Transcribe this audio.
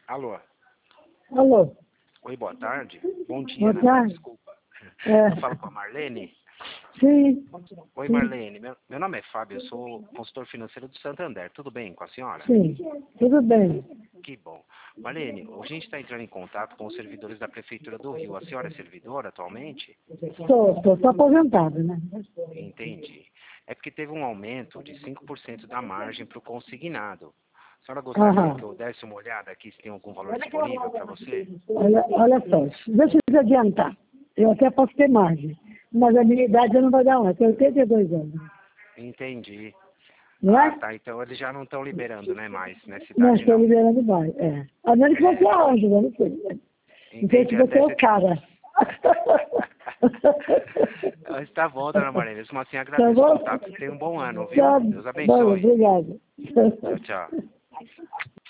Alô. Alô. Oi, boa tarde. Bom dia, Boa né? tarde. Desculpa. É. Eu falo com a Marlene. Sim. Oi, Sim. Marlene. Meu nome é Fábio, eu sou consultor financeiro do Santander. Tudo bem com a senhora? Sim. Tudo bem. Que bom. Marlene, a gente está entrando em contato com os servidores da Prefeitura do Rio. A senhora é servidora atualmente? Estou aposentada, né? Entendi. É porque teve um aumento de 5% da margem para o consignado. A senhora gostaria Aham. que eu desse uma olhada aqui se tem algum valor disponível para você? Olha só, deixa eu adiantar. Eu até posso ter margem, mas a minha idade eu não vou dar uma. Eu tenho 82 anos. Entendi. Não Ah, é? tá. Então eles já não estão liberando, né, mais nessa Não idade, estou não. liberando mais. É. A menos que você É, arranje, né? Não sei. Não sei se entendi. você Até é o você... cara. Mas tá bom, dona Marlene. Mesmo assim, Tá agradeço o bom? contato. Tenha um bom ano, viu? Tá Deus bom, abençoe. obrigado. Tchau, tchau.